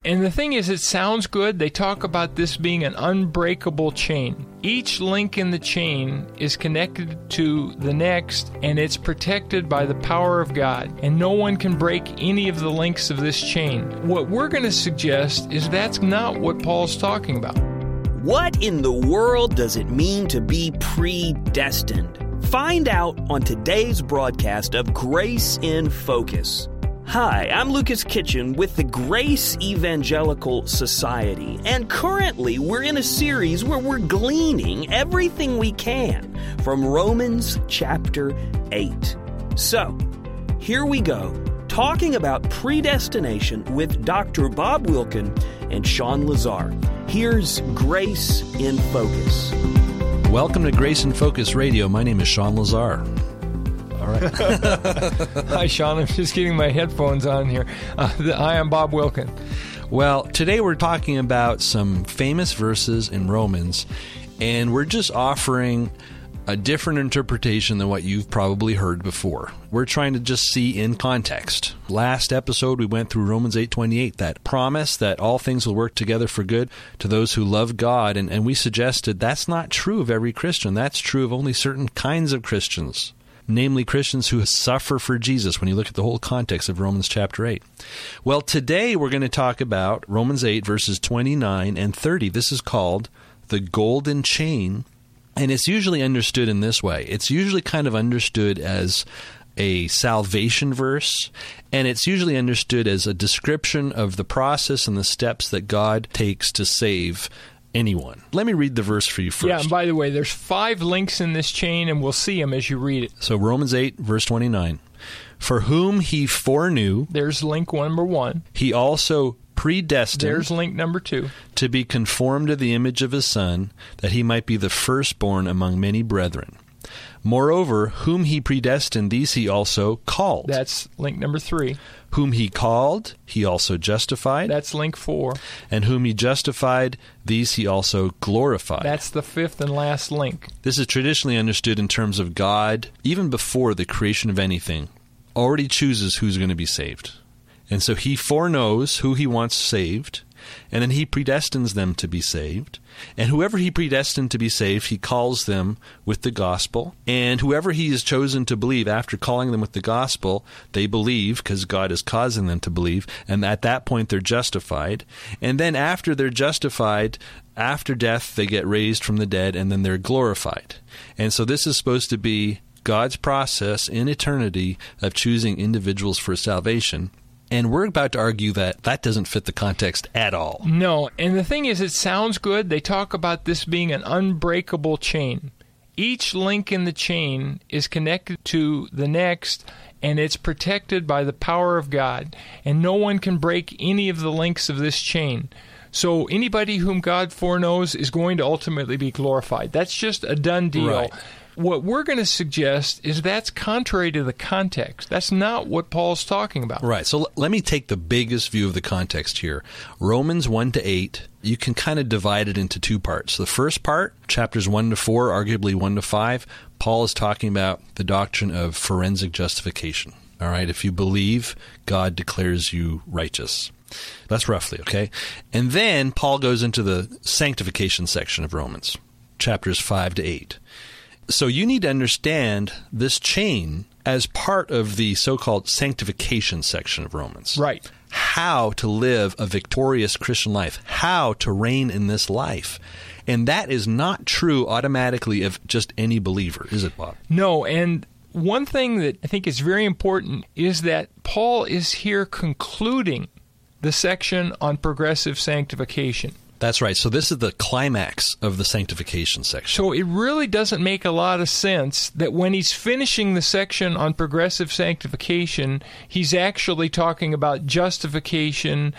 and the thing is, it sounds good. They talk about this being an unbreakable chain. Each link in the chain is connected to the next, and it's protected by the power of God, and no one can break any of the links of this chain. What we're going to suggest is that's not what Paul's talking about. What in the world does it mean to be predestined? Find out on today's broadcast of Grace in Focus. Hi, I'm Lucas Kitchen with the Grace Evangelical Society, and currently we're in a series where we're gleaning everything we can from Romans chapter 8. So, here we go, talking about predestination with Dr. Bob Wilkin and Sean Lazar. Here's Grace in Focus. Welcome to Grace in Focus Radio. My name is Sean Lazar. All right. Hi, Sean. I'm just getting my headphones on here. I am Bob Wilkin. Well, today we're talking about some famous verses in Romans, and we're just offering a different interpretation than what you've probably heard before. We're trying to just see in context. Last episode, we went through Romans 8:28, that promise that all things will work together for good to those who love God, and we suggested that's not true of every Christian. That's true of only certain kinds of Christians, namely Christians who suffer for Jesus, when you look at the whole context of Romans chapter 8. Well, today we're going to talk about Romans 8, verses 29 and 30. This is called the golden chain. And it's usually understood in this way. It's usually kind of understood as a salvation verse, and it's usually understood as a description of the process and the steps that God takes to save anyone. Let me read the verse for you first. Yeah, and by the way, there's 5 links in this chain, and we'll see them as you read it. So Romans 8, verse 29. For whom he foreknew, there's link number 1. He also predestined, there's link number 2, to be conformed to the image of his Son, that he might be the firstborn among many brethren. Moreover, whom he predestined, these he also called. That's link number 3. Whom he called, he also justified. That's link 4. And whom he justified, these he also glorified. That's the 5th and last link. This is traditionally understood in terms of God, even before the creation of anything, already chooses who's going to be saved. And so he foreknows who he wants saved, and then he predestines them to be saved. And whoever he predestined to be saved, he calls them with the gospel. And whoever he has chosen to believe, after calling them with the gospel, they believe because God is causing them to believe. And at that point, they're justified. And then after they're justified, after death, they get raised from the dead, and then they're glorified. And so this is supposed to be God's process in eternity of choosing individuals for salvation. And we're about to argue that that doesn't fit the context at all. No, and the thing is, it sounds good. They talk about this being an unbreakable chain. Each link in the chain is connected to the next, and it's protected by the power of God. And no one can break any of the links of this chain. So anybody whom God foreknows is going to ultimately be glorified. That's just a done deal. Right. What we're going to suggest is that's contrary to the context. That's not what Paul's talking about. Right. So let me take the biggest view of the context here. Romans 1 to 8, you can kind of divide it into 2 parts. The first part, chapters 1 to 4, arguably 1 to 5, Paul is talking about the doctrine of forensic justification. All right. If you believe, God declares you righteous. That's roughly, okay? And then Paul goes into the sanctification section of Romans, chapters 5 to 8. So you need to understand this chain as part of the so-called sanctification section of Romans. Right. How to live a victorious Christian life. How to reign in this life. And that is not true automatically of just any believer, is it, Bob? No, and one thing that I think is very important is that Paul is here concluding the section on progressive sanctification. That's right. So this is the climax of the sanctification section. So it really doesn't make a lot of sense that when he's finishing the section on progressive sanctification, he's actually talking about justification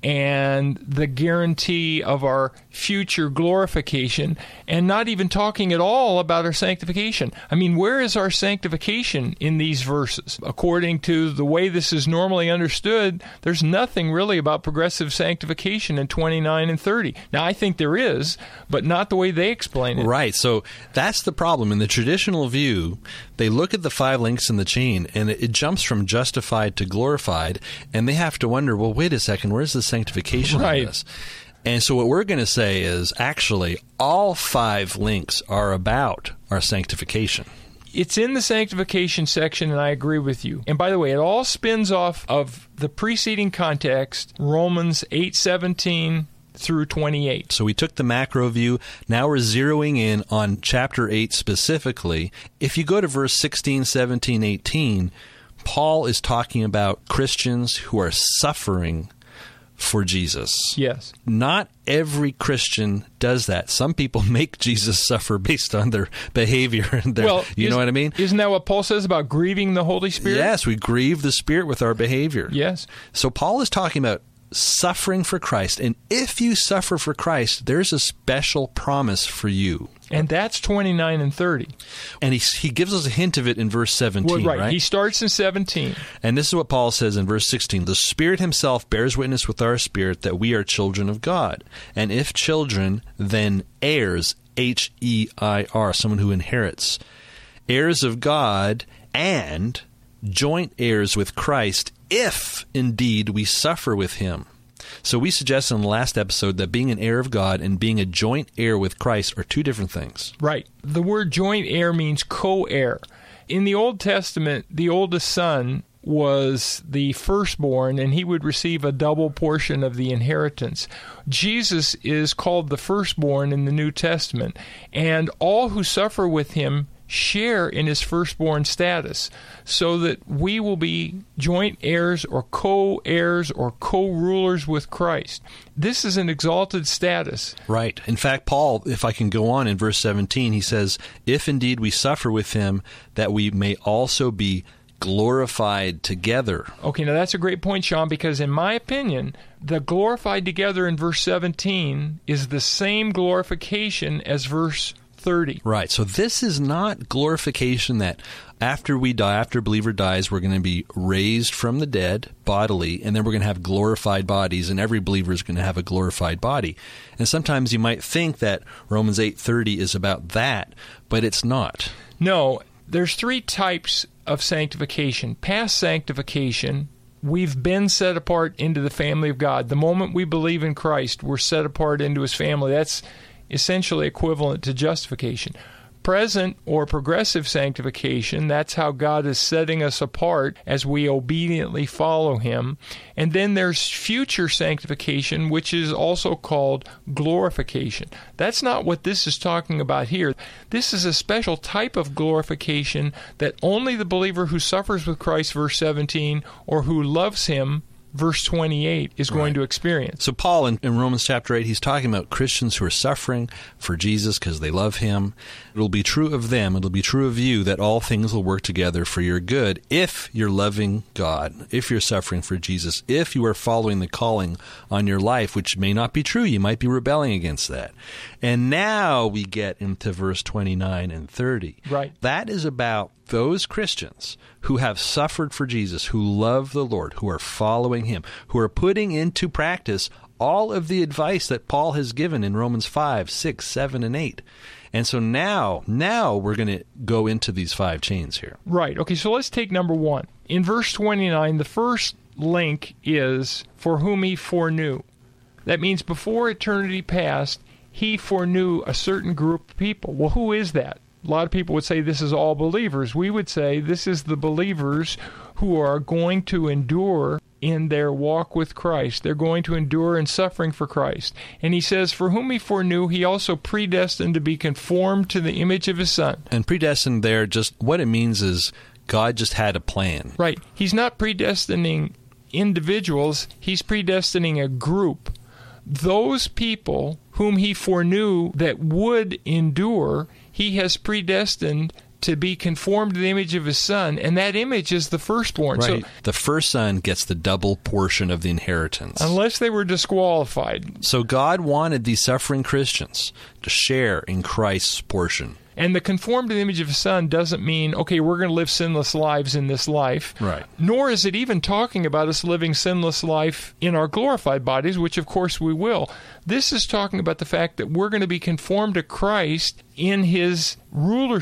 and the guarantee of our future glorification, and not even talking at all about our sanctification. I mean, where is our sanctification in these verses? According to the way this is normally understood, there's nothing really about progressive sanctification in 29 and 30. Now, I think there is, but not the way they explain it. Right. So that's the problem. In the traditional view, they look at the 5 links in the chain, and it jumps from justified to glorified, and they have to wonder, well, wait a second, where's the sanctification Right. in this? And so what we're going to say is, actually, all 5 links are about our sanctification. It's in the sanctification section, and I agree with you. And by the way, it all spins off of the preceding context, Romans 8:17 through 28. So we took the macro view. Now we're zeroing in on chapter 8 specifically. If you go to verse 16, 17, 18, Paul is talking about Christians who are suffering for Jesus. Yes. Not every Christian does that. Some people make Jesus suffer based on their behavior and their, you know what I mean? Isn't that what Paul says about grieving the Holy Spirit? Yes, we grieve the Spirit with our behavior. Yes. So Paul is talking about suffering for Christ. And if you suffer for Christ, there's a special promise for you. And that's 29 and 30. And he gives us a hint of it in verse 17, Well, right? He starts in 17. And this is what Paul says in verse 16. The Spirit himself bears witness with our spirit that we are children of God. And if children, then heirs, H-E-I-R, someone who inherits. Heirs of God and joint heirs with Christ, if indeed we suffer with him. So we suggested in the last episode that being an heir of God and being a joint heir with Christ are 2 different things. Right. The word joint heir means co-heir. In the Old Testament, the oldest son was the firstborn, and he would receive a double portion of the inheritance. Jesus is called the firstborn in the New Testament, and all who suffer with him share in his firstborn status, so that we will be joint heirs or co-heirs or co-rulers with Christ. This is an exalted status. Right. In fact, Paul, if I can go on in verse 17, he says, if indeed we suffer with him, that we may also be glorified together. Okay, now that's a great point, Sean, because in my opinion, the glorified together in verse 17 is the same glorification as verse 30. Right. So this is not glorification that after we die, after a believer dies, we're going to be raised from the dead bodily, and then we're going to have glorified bodies, and every believer is going to have a glorified body. And sometimes you might think that Romans 8:30 is about that, but it's not. No, there's 3 types of sanctification. Past sanctification, we've been set apart into the family of God. The moment we believe in Christ, we're set apart into his family. That's essentially equivalent to justification. Present or progressive sanctification, that's how God is setting us apart as we obediently follow him. And then there's future sanctification, which is also called glorification. That's not what this is talking about here. This is a special type of glorification that only the believer who suffers with Christ, verse 17, or who loves him, verse 28, is going to experience. So Paul, in Romans chapter 8, he's talking about Christians who are suffering for Jesus because they love him. It'll be true of them, it'll be true of you, that all things will work together for your good if you're loving God, if you're suffering for Jesus, if you are following the calling on your life, which may not be true. You might be rebelling against that. And now we get into verse 29 and 30. Right. That is about those Christians who have suffered for Jesus, who love the Lord, who are following him, who are putting into practice all of the advice that Paul has given in Romans 5, 6, 7, and 8. And so now we're going to go into these 5 chains here. Right. Okay, so let's take number 1. In verse 29, the first link is for whom he foreknew. That means before eternity past, he foreknew a certain group of people. Well, who is that? A lot of people would say this is all believers. We would say this is the believers who are going to endure in their walk with Christ. They're going to endure in suffering for Christ. And he says, for whom he foreknew, he also predestined to be conformed to the image of his Son. And predestined there, just what it means is God just had a plan. Right. He's not predestining individuals. He's predestining a group. Those people whom he foreknew that would endure, he has predestined to be conformed to the image of his Son, and that image is the firstborn. Right. So, the first son gets the double portion of the inheritance. unless they were disqualified. So God wanted these suffering Christians to share in Christ's portion. And the conformed to the image of his Son doesn't mean, okay, we're going to live sinless lives in this life. Right. Nor is it even talking about us living sinless life in our glorified bodies, which of course we will. This is talking about the fact that we're going to be conformed to Christ in his rulership.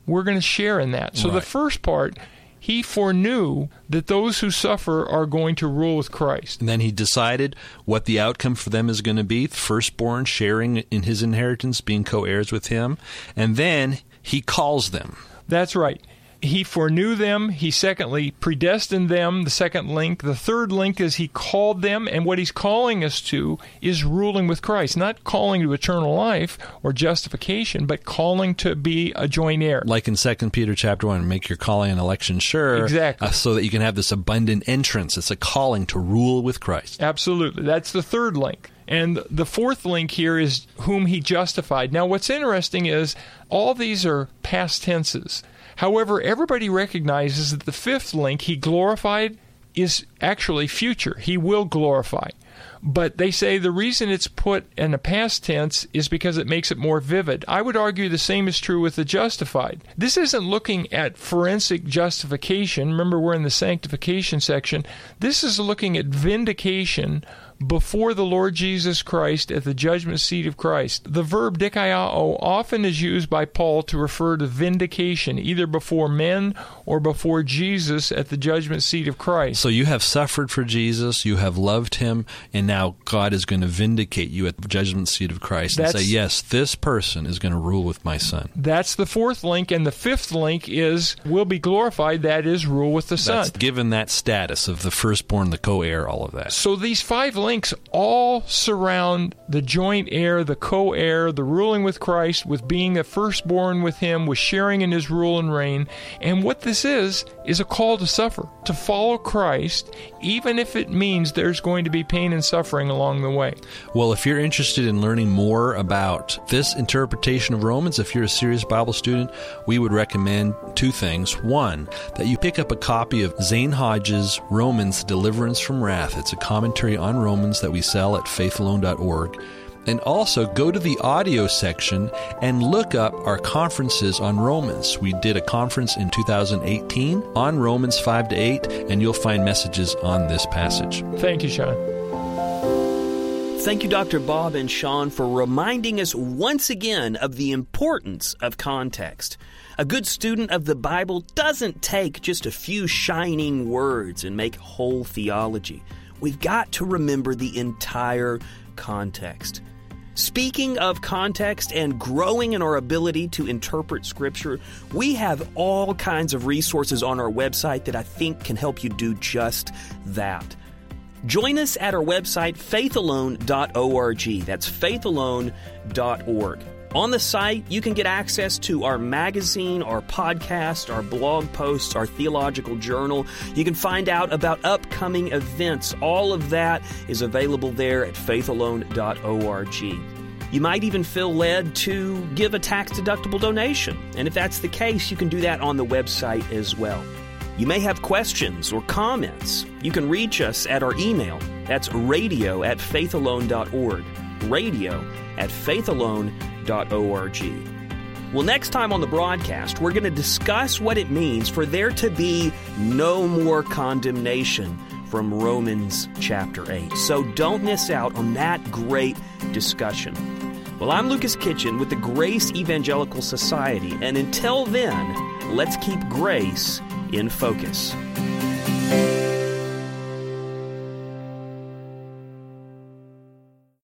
we're going to share in that. So the first part, he foreknew that those who suffer are going to rule with Christ. And then he decided what the outcome for them is going to be, the firstborn sharing in his inheritance, being co-heirs with him. And then he calls them. That's right. He foreknew them. He secondly predestined them, the second link. The third link is he called them, and what he's calling us to is ruling with Christ. Not calling to eternal life or justification, but calling to be a joint heir. Like in 2 Peter chapter 1, make your calling and election sure. Exactly. So that you can have this abundant entrance. It's a calling to rule with Christ. Absolutely. That's the third link. And the fourth link here is whom he justified. Now, what's interesting is all these are past tenses. However, everybody recognizes that the fifth link, he glorified, is actually future. He will glorify. But they say the reason it's put in a past tense is because it makes it more vivid. I would argue the same is true with the justified. This isn't looking at forensic justification. Remember, we're in the sanctification section. This is looking at vindication before the Lord Jesus Christ at the judgment seat of Christ. The verb dikaiao often is used by Paul to refer to vindication, either before men or before Jesus at the judgment seat of Christ. So you have suffered for Jesus, you have loved him, and now God is going to vindicate you at the judgment seat of Christ and say, yes, this person is going to rule with my son. That's the fourth link, and the fifth link is will be glorified, that is, rule with the Son. That's given that status of the firstborn, the co-heir, all of that. So these five links all surround the joint heir, the co-heir, the ruling with Christ, with being a firstborn with him, with sharing in his rule and reign. And what this is a call to suffer, to follow Christ, even if it means there's going to be pain and suffering along the way. Well, if you're interested in learning more about this interpretation of Romans, if you're a serious Bible student, we would recommend two things. One, that you pick up a copy of Zane Hodge's Romans, Deliverance from Wrath. It's a commentary on Romans that we sell at faithalone.org. And also go to the audio section and look up our conferences on Romans. We did a conference in 2018 on Romans 5 to 8, and you'll find messages on this passage. Thank you, Sean. Thank you, Dr. Bob and Sean, for reminding us once again of the importance of context. A good student of the Bible doesn't take just a few shining words and make whole theology. We've got to remember the entire context. Speaking of context and growing in our ability to interpret Scripture, we have all kinds of resources on our website that I think can help you do just that. Join us at our website, faithalone.org. That's faithalone.org. On the site, you can get access to our magazine, our podcast, our blog posts, our theological journal. You can find out about upcoming events. All of that is available there at faithalone.org. You might even feel led to give a tax-deductible donation. And if that's the case, you can do that on the website as well. You may have questions or comments. You can reach us at our email. That's radio@faithalone.org. radio@faithalone.org. Well, next time on the broadcast, we're going to discuss what it means for there to be no more condemnation from Romans chapter 8. So don't miss out on that great discussion. Well, I'm Lucas Kitchen with the Grace Evangelical Society, and until then, let's keep grace in focus.